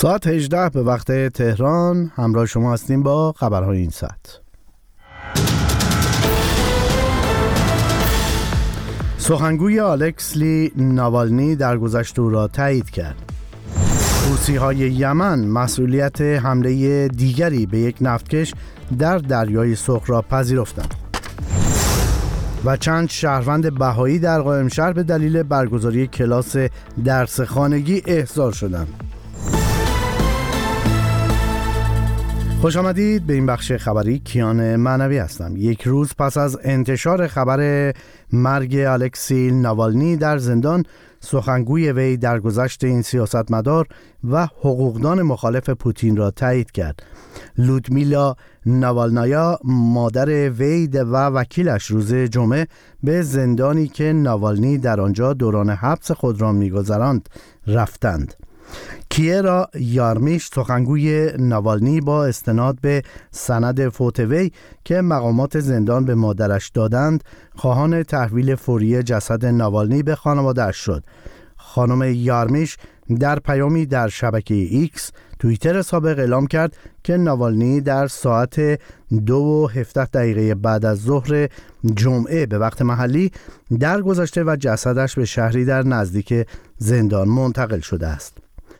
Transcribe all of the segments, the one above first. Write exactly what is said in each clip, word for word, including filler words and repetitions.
ساعت هجده به وقت تهران. همراه شما هستیم با خبرهای این ساعت. سخنگوی الکسی ناوالنی درگذشت او را تایید کرد. حوثی‌های یمن مسئولیت حمله دیگری به یک نفتکش در دریای سرخ را پذیرفتند. و چند شهروند بهایی در قائمشهر به دلیل برگزاری کلاس درس خانگی احضار شدند. خوش آمدید به این بخش خبری. کیان معنوی هستم. یک روز پس از انتشار خبر مرگ الکسی ناوالنی در زندان، سخنگوی وی درگذشت این سیاستمدار و حقوقدان مخالف پوتین را تایید کرد. لودمیلا ناوالنایا، مادر وی و وکیلش، روز جمعه به زندانی که ناوالنی در آنجا دوران حبس خود را می‌گذراند رفتند. کیرا یارمیش، سخنگوی ناوالنی، با استناد به سند فوت وی که مقامات زندان به مادرش دادند، خواهان تحویل فوری جسد ناوالنی به خانواده‌اش شد. خانم یارمیش در پیامی در شبکه ایکس توییتر سابق اعلام کرد که ناوالنی در ساعت دو و هفده دقیقه بعد از ظهر جمعه به وقت محلی درگذشته و جسدش به شهری در نزدیک زندان منتقل شده است.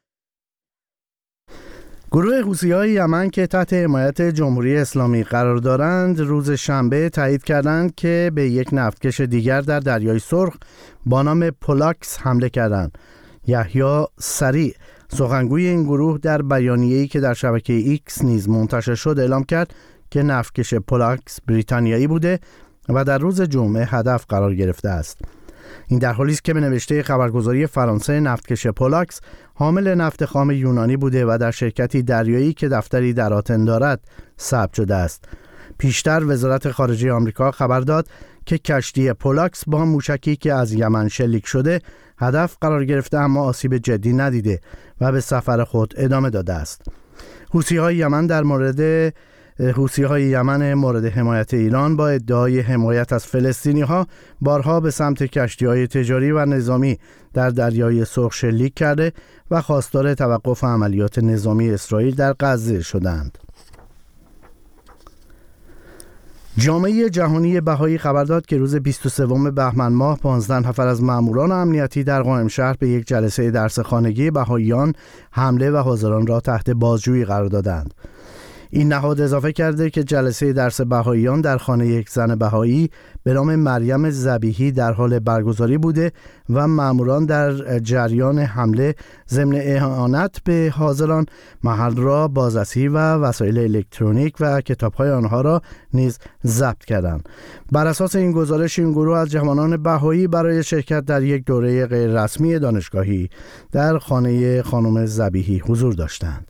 گروه حوثی‌های یمن که تحت حمایت جمهوری اسلامی قرار دارند، روز شنبه تایید کردند که به یک نفتکش دیگر در دریای سرخ با نام پولاکس حمله کردند. یحیی سریع، سخنگوی این گروه، در بیانیه‌ای که در شبکه ایکس نیز منتشر شد اعلام کرد که نفتکش پولاکس بریتانیایی بوده و در روز جمعه هدف قرار گرفته است. این در حالی است که به نوشته خبرگزاری فرانسه نفتکش پولاکس حامل نفت خام یونانی بوده و در شرکتی دریایی که دفتری در آتن دارد ثبت شده است. پیشتر وزارت خارجه آمریکا خبر داد که کشتی پولاکس با موشکی که از یمن شلیک شده هدف قرار گرفته، اما آسیب جدی ندیده و به سفر خود ادامه داده است. حوثی‌های یمن در مورد حوثی‌های یمن مورد حمایت ایران با ادعای حمایت از فلسطینی‌ها بارها به سمت کشتی‌های تجاری و نظامی در دریای سرخ شلیک کرده و خواستار توقف عملیات نظامی اسرائیل در غزه شدند. جامعه جهانی بهایی خبر داد که روز بیست و سوم بهمن ماه پانزده نفر از ماموران امنیتی در قائمشهر به یک جلسه درس خانگی بهاییان حمله و حاضران را تحت بازجویی قرار دادند. این نهاد اضافه کرده که جلسه درس بهاییان در خانه یک زن بهایی به نام مریم ذبیحی در حال برگزاری بوده و ماموران در جریان حمله ضمن اهانت به حاضران محل را بازرسی و وسایل الکترونیک و کتاب‌های آنها را نیز ضبط کردند. بر اساس این گزارش، این گروه از جوانان بهایی برای شرکت در یک دوره غیر رسمی دانشگاهی در خانه خانم ذبیحی حضور داشتند.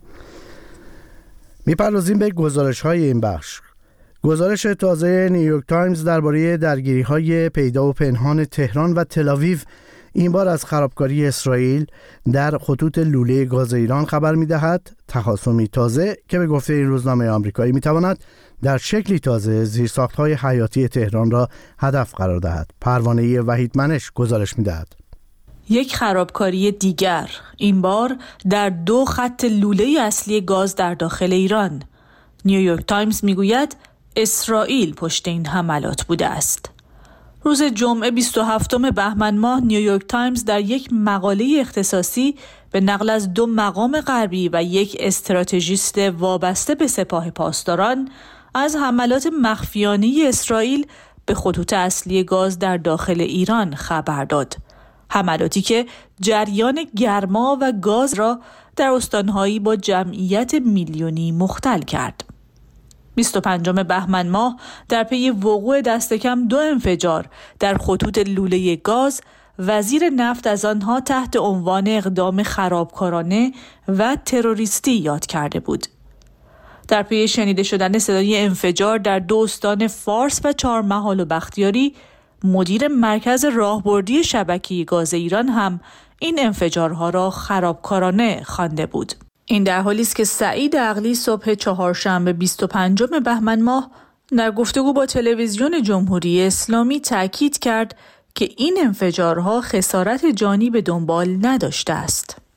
می‌پردازیم به گزارش‌های این بخش. گزارش تازه نیویورک تایمز درباره درگیری‌های پیدا و پنهان تهران و تل‌آویو، این بار از خرابکاری اسرائیل در خطوط لوله گاز ایران خبر می‌دهد. تخاصمی تازه که به گفته این روزنامه آمریکایی می‌تواند در شکلی تازه زیرساخت‌های حیاتی تهران را هدف قرار دهد. پروانه وحید منش گزارش می‌دهد. یک خرابکاری دیگر، این بار در دو خط لوله اصلی گاز در داخل ایران. نیویورک تایمز میگوید اسرائیل پشت این حملات بوده است. روز جمعه بیست و هفتم بهمن ماه نیویورک تایمز در یک مقاله اختصاصی به نقل از دو مقام غربی و یک استراتژیست وابسته به سپاه پاسداران از حملات مخفیانه اسرائیل به خطوط اصلی گاز در داخل ایران خبر داد. حملاتی که جریان گرما و گاز را در استانهایی با جمعیت میلیونی مختل کرد. بیست و پنجم بهمن ماه در پی وقوع دست کم دو انفجار در خطوط لوله گاز، وزیر نفت از آنها تحت عنوان اقدام خرابکارانه و تروریستی یاد کرده بود. در پی شنیده شدن صدای انفجار در دو استان فارس و چهارمحال و بختیاری، مدیر مرکز راهبردی شبکه گاز ایران هم این انفجارها را خرابکارانه خوانده بود. این در حالی است که سعید عقلی صبح چهارشنبه بیست و پنجم بهمن ماه در گفتگو با تلویزیون جمهوری اسلامی تاکید کرد که این انفجارها خسارت جانی به دنبال نداشته است.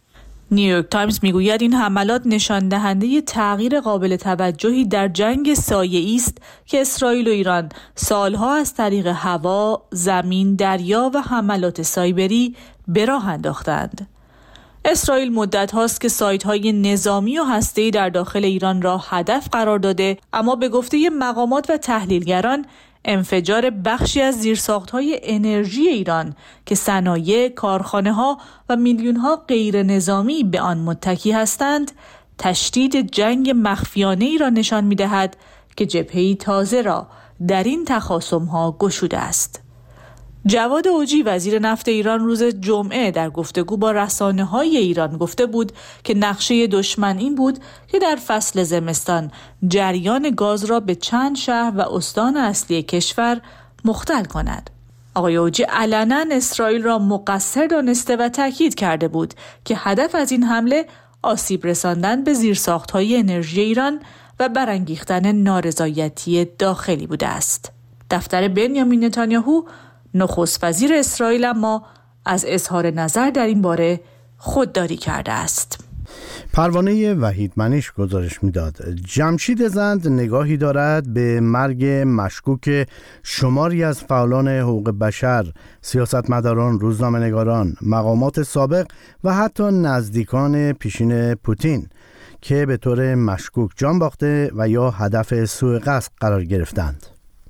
نیویورک تایمز میگوید این حملات نشان دهنده تغییر قابل توجهی در جنگ سایه‌ای است که اسرائیل و ایران سالها از طریق هوا، زمین، دریا و حملات سایبری به راه انداختند. اسرائیل مدت هاست که سایت های نظامی و هسته‌ای در داخل ایران را هدف قرار داده، اما به گفته مقامات و تحلیلگران انفجار بخشی از زیرساخت‌های انرژی ایران که صنایع، کارخانه‌ها و میلیون‌ها غیر نظامی به آن متکی هستند، تشدید جنگ مخفیانه‌ای را نشان می‌دهد که جبهه‌ای تازه را در این تخاصم‌ها گشوده است. جواد اوجی وزیر نفت ایران روز جمعه در گفتگو با رسانه‌های ایران گفته بود که نقشه دشمن این بود که در فصل زمستان جریان گاز را به چند شهر و استان اصلی کشور مختل کند. آقای اوجی علنا اسرائیل را مقصر دانسته و تاکید کرده بود که هدف از این حمله آسیب رساندن به زیرساخت‌های انرژی ایران و برانگیختن نارضایتی داخلی بوده است. دفتر بنیامین نتانیاهو نخست وزیر اسرائیل اما از اظهار نظر در این باره خودداری کرده است. پروانه وحید منیش گزارش میداد. جمشید زند نگاهی دارد به مرگ مشکوک شماری از فعالان حقوق بشر، سیاستمداران، روزنامه‌نگاران، مقامات سابق و حتی نزدیکان پیشین پوتین که به طور مشکوک جان باخته و یا هدف سوء قصد قرار گرفتند.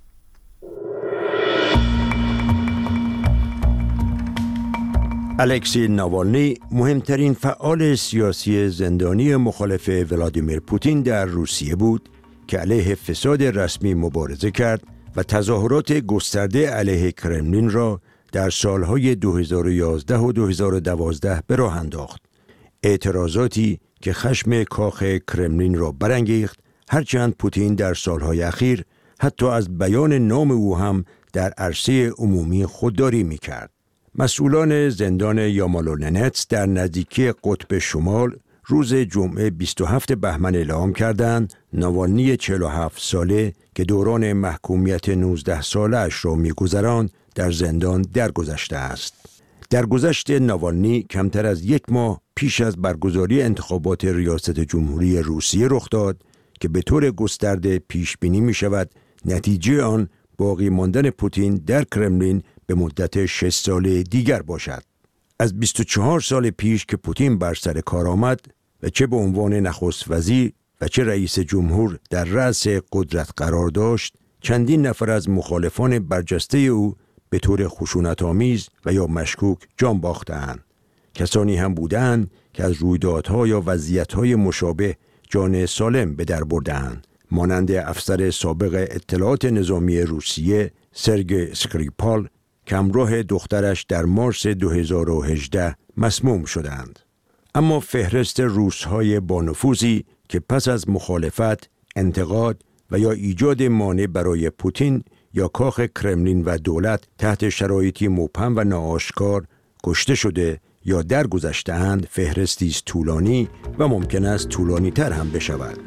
الکسی ناوالنی مهمترین فعال سیاسی زندانی مخالف ولادیمیر پوتین در روسیه بود که علیه فساد رسمی مبارزه کرد و تظاهرات گسترده علیه کرملین را در سالهای دو هزار و یازده و دو هزار و دوازده به راه انداخت. اعتراضاتی که خشم کاخ کرملین را برانگیخت، هرچند پوتین در سالهای اخیر حتی از بیان نام او هم در عرصه عمومی خودداری می‌کرد. مسئولان زندان یامالوننتس در نزدیکی قطب شمال روز جمعه بیست و هفتم بهمن اعلام کردند ناوالنی چهل و هفت ساله که دوران محکومیت نوزده ساله‌اش را می‌گذراند در زندان درگذشته است. درگذشت ناوالنی کمتر از یک ماه پیش از برگزاری انتخابات ریاست جمهوری روسیه رخ داد که به طور گسترده پیش بینی می‌شود نتیجه آن باقی ماندن پوتین در کرملین به مدت شش ساله دیگر باشد. از بیست و چهار سال پیش که پوتین بر سر کار آمد و چه به عنوان نخست وزیر و چه رئیس جمهور در رأس قدرت قرار داشت، چندین نفر از مخالفان برجسته او به طور خشونت‌آمیز و یا مشکوک جان باختند. کسانی هم بودند که از رویدادها یا وضعیت‌های مشابه جان سالم به در بردند، مانند افسر سابق اطلاعات نظامی روسیه سرگئی اسکریپال که همراه دخترش در مارس دو هزار و هجده مسموم شدند. اما فهرست روس‌های با نفوذی که پس از مخالفت، انتقاد و یا ایجاد مانع برای پوتین یا کاخ کرملین و دولت تحت شرایطی مبهم و ناآشکار کشته شده یا درگذشته‌اند، فهرستی است طولانی و ممکن است طولانی تر هم بشود.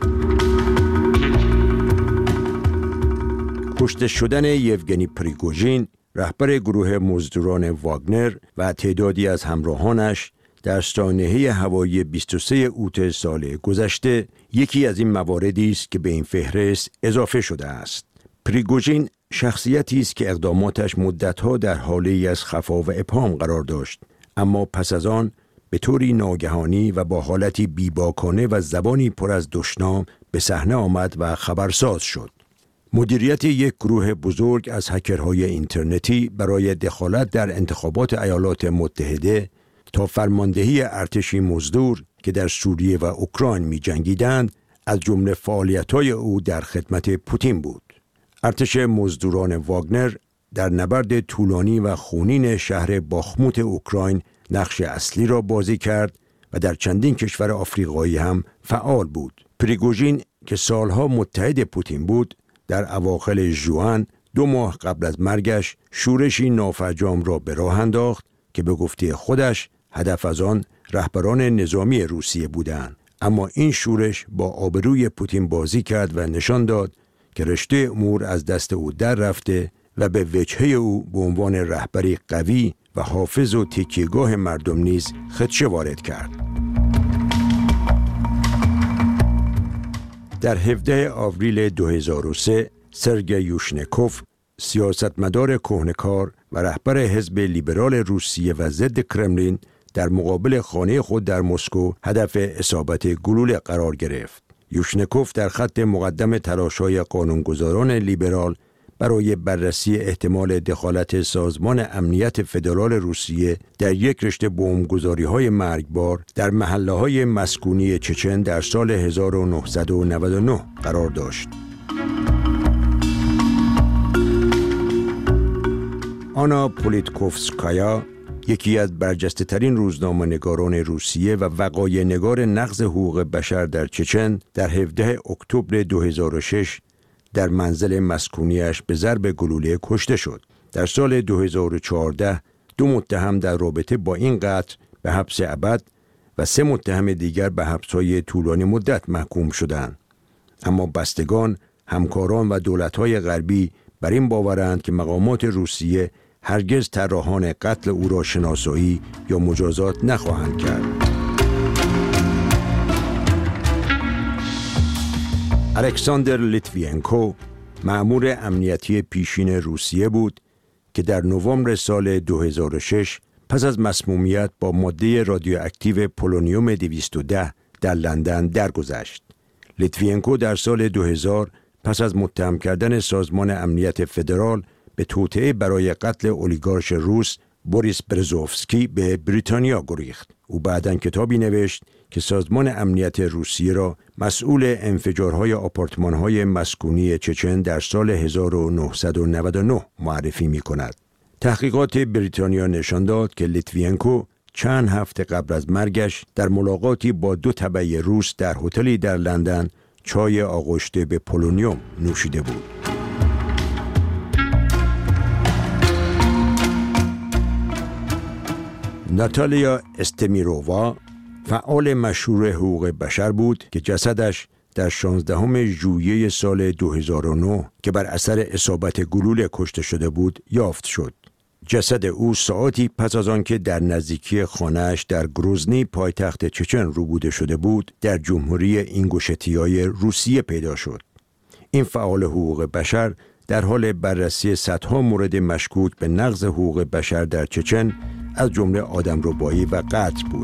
کشته شدن یوگنی پریگوژین، رهبر گروه مزدوران واگنر و تعدادی از همراهانش در سانحه هوایی بیست و سوم اوت سال گذشته یکی از این مواردی است که به این فهرست اضافه شده است. پریگوژین شخصیتی است که اقداماتش مدتها در حالی از خفا و ابهام قرار داشت، اما پس از آن به طوری ناگهانی و با حالتی بیباکانه و زبانی پر از دشنام به صحنه آمد و خبرساز شد. مدیریت یک گروه بزرگ از هکرهای اینترنتی برای دخالت در انتخابات ایالات متحده تا فرماندهی ارتشی مزدور که در سوریه و اوکراین می جنگیدند از جمله فعالیت‌های او در خدمت پوتین بود. ارتش مزدوران واگنر در نبرد طولانی و خونین شهر باخموت اوکراین نقش اصلی را بازی کرد و در چندین کشور آفریقایی هم فعال بود. پریگوژین که سالها متحد پوتین بود، در اواخر ژوئن دو ماه قبل از مرگش شورشی نافرجام را به راه انداخت که به گفته خودش هدف از آن رهبران نظامی روسیه بودند، اما این شورش با آبروی پوتین بازی کرد و نشان داد که رشته امور از دست او در رفته و به وجهه او به عنوان رهبری قوی و حافظ و تکیهگاه مردم نیز خدشه وارد کرد. در هفدهم آوریل دو هزار و سه سرگئی یوشنکوف، سیاستمدار کهنه‌کار و رهبر حزب لیبرال روسیه و ضد کرملین، در مقابل خانه خود در مسکو هدف اصابت گلوله قرار گرفت. یوشنکوف در خط مقدم تلاش‌های قانونگذاران لیبرال برای بررسی احتمال دخالت سازمان امنیت فدرال روسیه در یک رشته بمبگذاری‌های مرگبار در محله‌های مسکونی چچن در سال هزار و نهصد و نود و نه قرار داشت. آنا پولیتکوفسکایا، یکی از برجسته‌ترین روزنامه‌نگاران روسیه و وقایع‌نگار نقض حقوق بشر در چچن، در هفدهم اکتبر دو هزار و شش در منزل مسکونیش به ضرب گلوله کشته شد. در سال دو هزار و چهارده دو متهم در رابطه با این قتل به حبس ابد و سه متهم دیگر به حبس‌های طولانی مدت محکوم شدند. اما بستگان، همکاران و دولت‌های غربی بر این باورند که مقامات روسیه هرگز طراحان قتل او را شناسایی یا مجازات نخواهند کرد. الکساندر لیتوینکو، مأمور امنیتی پیشین روسیه بود که در نوامبر سال دو هزار و شش پس از مسمومیت با ماده رادیواکتیو پولونیوم دویست و ده در لندن درگذشت. لیتوینکو در سال دو هزار پس از متهم کردن سازمان امنیت فدرال به توطئه برای قتل اولیگارش روس بوریس برزوفسکی به بریتانیا گریخت. او بعداً کتابی نوشت که سازمان امنیت روسیه را مسئول انفجارهای آپارتمان‌های مسکونی چچن در سال هزار و نهصد و نود و نه معرفی می‌کند. تحقیقات بریتانیا نشان داد که لیتوینکو چند هفته قبل از مرگش در ملاقاتی با دو تبع روس در هتلی در لندن چای آغشته به پولونیوم نوشیده بود. ناتالیا استمیرووا، فعال مشهور حقوق بشر بود که جسدش در شانزدهم ژوئیه سال دو هزار و نه که بر اثر اصابت گلوله کشته شده بود یافت شد. جسد او ساعتی پس از آنکه در نزدیکی خانه‌اش در گروزنی پایتخت چچن روبوده شده بود در جمهوری اینگوشتیای روسیه پیدا شد. این فعال حقوق بشر در حال بررسی صدها مورد مشکوک به نقض حقوق بشر در چچن از جمله آدمربایی و قتل بود.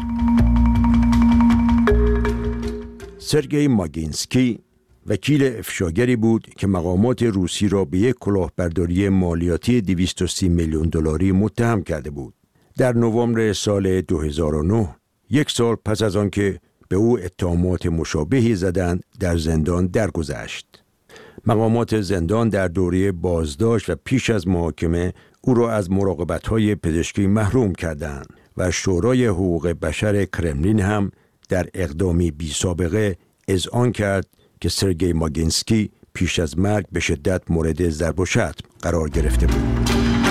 سرگئی ماگینسکی وکیل افشاگری بود که مقامات روسی را به یک کلاهبرداری مالیاتی دویست و سی میلیون دلاری متهم کرده بود. در نوامبر سال دو هزار و نه، یک سال پس از آنکه به او اتهامات مشابهی زدند، در زندان درگذشت. مقامات زندان در دوره بازداشت و پیش از محاکمه او را از مراقبت‌های پزشکی محروم کردند و شورای حقوق بشر کرملین هم در اقدامی بی سابقه اذعان کرد که سرگئی ماگینسکی پیش از مرگ به شدت مورد ضرب و شتم قرار گرفته بود.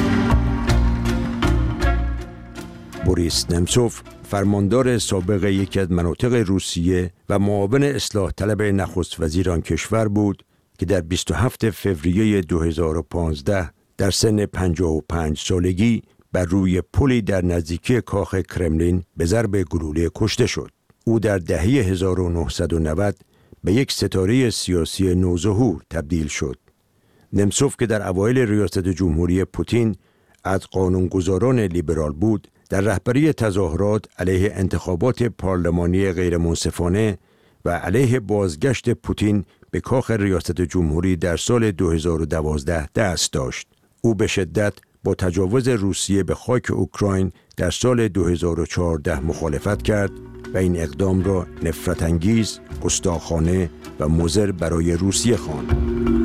بوریس نمسوف، فرماندار سابق یکی از مناطق روسیه و معاون اصلاح طلب نخست وزیر آن کشور بود که در بیست و هفتم فوریه دو هزار و پانزده در سن پنجاه و پنج سالگی بر روی پلی در نزدیکی کاخ کرملین به ضرب گلوله کشته شد. او در دهه هزار و نهصد و نود به یک ستاره سیاسی نوظهور تبدیل شد. نمسوف که در اوایل ریاست جمهوری پوتین از قانونگذاران لیبرال بود، در رهبری تظاهرات علیه انتخابات پارلمانی غیرمنصفانه و علیه بازگشت پوتین به کاخ ریاست جمهوری در سال دو هزار و دوازده دست داشت. او به شدت با تجاوز روسیه به خاک اوکراین در سال دو هزار و چهارده مخالفت کرد و این اقدام را نفرت انگیز، گستاخانه و مضر برای روسیه خواند.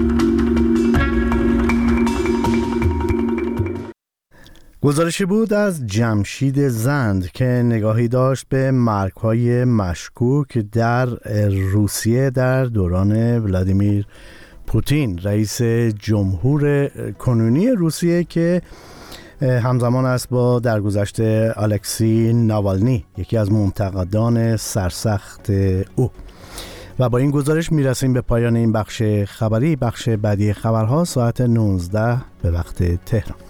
گزارشی بود از جمشید زند که نگاهی داشت به مرگ‌های مشکوک در روسیه در دوران ولادیمیر پوتین، رئیس جمهور کنونی روسیه که همزمان است با درگذشت الکسی ناوالنی، یکی از منتقدان سرسخت او. و با این گزارش میرسیم به پایان این بخش خبری. بخش بعدی خبرها ساعت نوزده به وقت تهران.